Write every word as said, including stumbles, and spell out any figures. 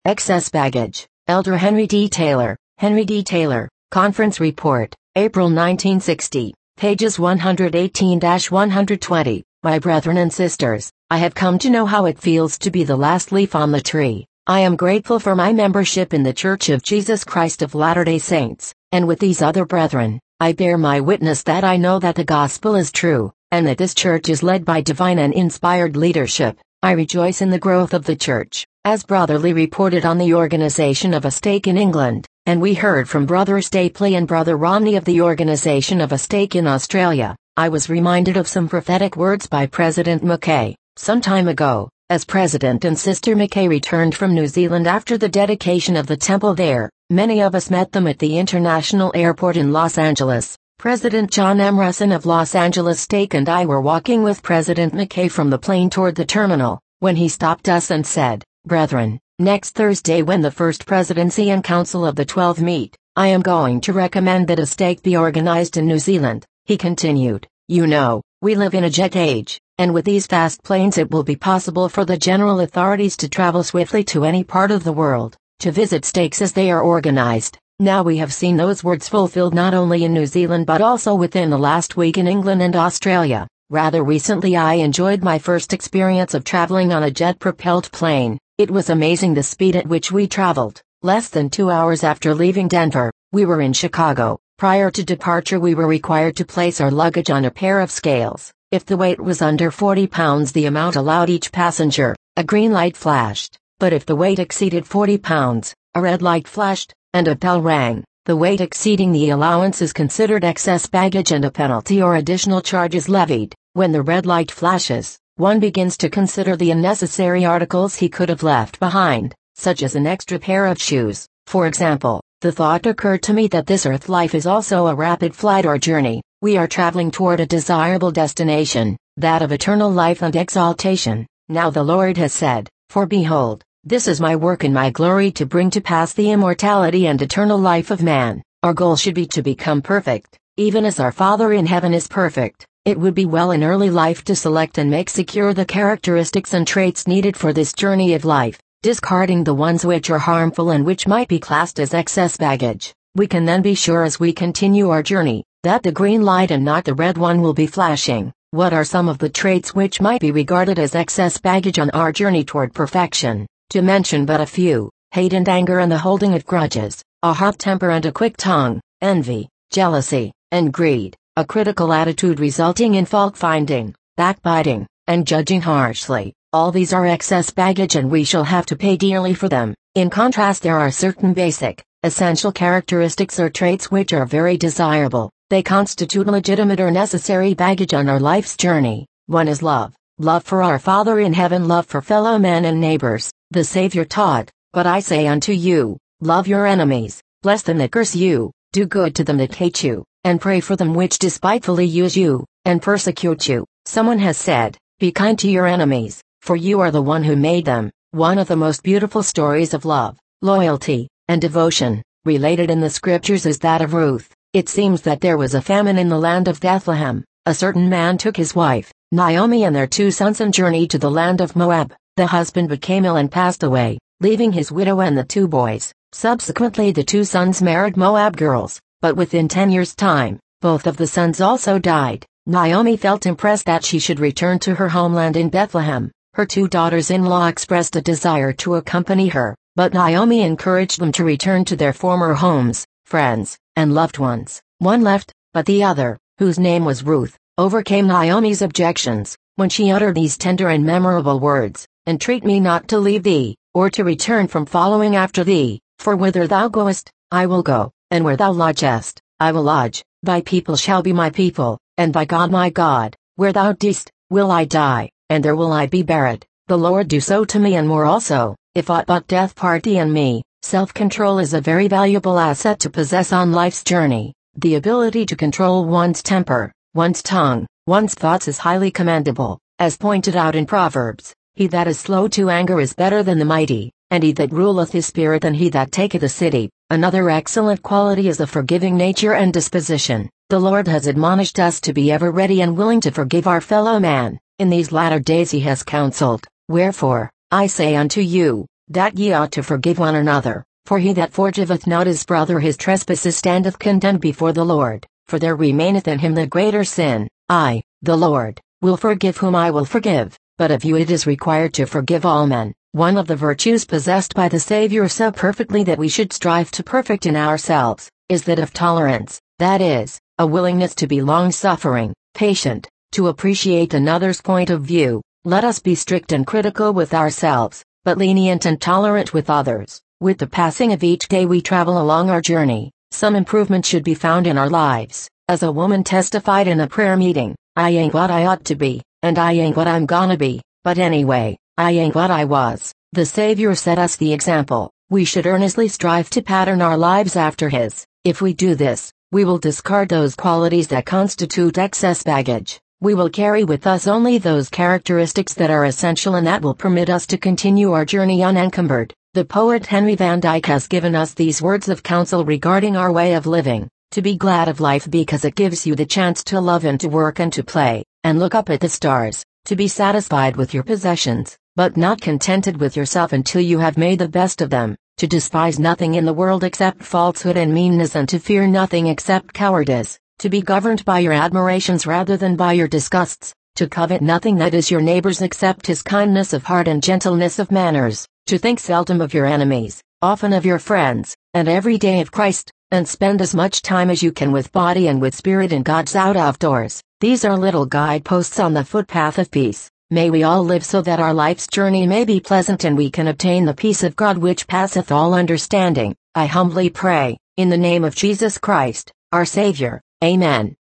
Excess baggage. Elder Henry D. Taylor. Henry D. Taylor. Conference Report. April nineteen sixty. Pages one eighteen to one twenty. My brethren and sisters, I have come to know how it feels to be the last leaf on the tree. I am grateful for my membership in the Church of Jesus Christ of Latter-day Saints, and with these other brethren, I bear my witness that I know that the gospel is true, and that this church is led by divine and inspired leadership. I rejoice in the growth of the church, as Brother Lee reported on the organization of a stake in England, and we heard from Brother Stapley and Brother Romney of the organization of a stake in Australia. I was reminded of some prophetic words by President Mackay, some time ago, as President and Sister Mackay returned from New Zealand after the dedication of the temple there. Many of us met them at the International Airport in Los Angeles. President John Emerson of Los Angeles Stake and I were walking with President Mackay from the plane toward the terminal, when he stopped us and said, "Brethren, next Thursday when the First Presidency and Council of the Twelve meet, I am going to recommend that a stake be organized in New Zealand." He continued, "You know, we live in a jet age, and with these fast planes it will be possible for the general authorities to travel swiftly to any part of the world, to visit stakes as they are organized." Now we have seen those words fulfilled not only in New Zealand but also within the last week in England and Australia. Rather recently I enjoyed my first experience of traveling on a jet-propelled plane. It was amazing the speed at which we traveled. Less than two hours after leaving Denver, we were in Chicago. Prior to departure we were required to place our luggage on a pair of scales. If the weight was under forty pounds the amount allowed each passenger, a green light flashed, but if the weight exceeded forty pounds, a red light flashed, and a bell rang. The weight exceeding the allowance is considered excess baggage and a penalty or additional charge is levied. When the red light flashes, one begins to consider the unnecessary articles he could have left behind, such as an extra pair of shoes. For example, the thought occurred to me that this earth life is also a rapid flight or journey. We are traveling toward a desirable destination, that of eternal life and exaltation. Now the Lord has said, "For behold, this is my work and my glory to bring to pass the immortality and eternal life of man." Our goal should be to become perfect, even as our Father in heaven is perfect. It would be well in early life to select and make secure the characteristics and traits needed for this journey of life, discarding the ones which are harmful and which might be classed as excess baggage. We can then be sure as we continue our journey, that the green light and not the red one will be flashing. What are some of the traits which might be regarded as excess baggage on our journey toward perfection? To mention but a few: hate and anger and the holding of grudges, a hot temper and a quick tongue, envy, jealousy, and greed, a critical attitude resulting in fault-finding, backbiting, and judging harshly. All these are excess baggage and we shall have to pay dearly for them. In contrast, there are certain basic, essential characteristics or traits which are very desirable. They constitute legitimate or necessary baggage on our life's journey. One is love. Love for our Father in heaven, love for fellow men and neighbors. The Savior taught, "But I say unto you, love your enemies, bless them that curse you, do good to them that hate you, and pray for them which despitefully use you, and persecute you." Someone has said, "Be kind to your enemies, for you are the one who made them." One of the most beautiful stories of love, loyalty, and devotion, related in the scriptures is that of Ruth. It seems that there was a famine in the land of Bethlehem. A certain man took his wife, Naomi, and their two sons and journeyed to the land of Moab. The husband became ill and passed away, leaving his widow and the two boys. Subsequently the two sons married Moab girls, but within ten years' time, both of the sons also died. Naomi felt impressed that she should return to her homeland in Bethlehem. Her two daughters-in-law expressed a desire to accompany her, but Naomi encouraged them to return to their former homes, friends, and loved ones. One left, but the other, whose name was Ruth, overcame Naomi's objections, when she uttered these tender and memorable words: "Entreat me not to leave thee, or to return from following after thee, for whither thou goest, I will go, and where thou lodgest, I will lodge. Thy people shall be my people, and thy God my God. Where thou deest, will I die, and there will I be buried. The Lord do so to me and more also, if aught but death part thee and me." Self-control is a very valuable asset to possess on life's journey. The ability to control one's temper, one's tongue, one's thoughts is highly commendable, as pointed out in Proverbs. "He that is slow to anger is better than the mighty, and he that ruleth his spirit than he that taketh a city." Another excellent quality is a forgiving nature and disposition. The Lord has admonished us to be ever ready and willing to forgive our fellow man. In these latter days he has counseled, "Wherefore, I say unto you, that ye ought to forgive one another, for he that forgiveth not his brother his trespasses standeth condemned before the Lord, for there remaineth in him the greater sin. I, the Lord, will forgive whom I will forgive, but of you it is required to forgive all men. One of the virtues possessed by the Savior so perfectly that we should strive to perfect in ourselves, is that of tolerance, that is, a willingness to be long-suffering, patient, to appreciate another's point of view. Let us be strict and critical with ourselves, but lenient and tolerant with others. With the passing of each day we travel along our journey, some improvement should be found in our lives. As a woman testified in a prayer meeting, I ain't what I ought to be, and I ain't what I'm gonna be, but anyway, I ain't what I was. The Savior set us the example. We should earnestly strive to pattern our lives after His. If we do this, we will discard those qualities that constitute excess baggage. We will carry with us only those characteristics that are essential and that will permit us to continue our journey unencumbered. The poet Henry Van Dyke has given us these words of counsel regarding our way of living: to be glad of life because it gives you the chance to love and to work and to play, and look up at the stars, to be satisfied with your possessions, but not contented with yourself until you have made the best of them, to despise nothing in the world except falsehood and meanness, and to fear nothing except cowardice, to be governed by your admirations rather than by your disgusts, to covet nothing that is your neighbor's except his kindness of heart and gentleness of manners, to think seldom of your enemies, often of your friends, and every day of Christ, and spend as much time as you can with body and with spirit in God's out of doors. These are little guideposts on the footpath of peace. May we all live so that our life's journey may be pleasant and we can obtain the peace of God which passeth all understanding. I humbly pray, in the name of Jesus Christ, our Savior. Amen.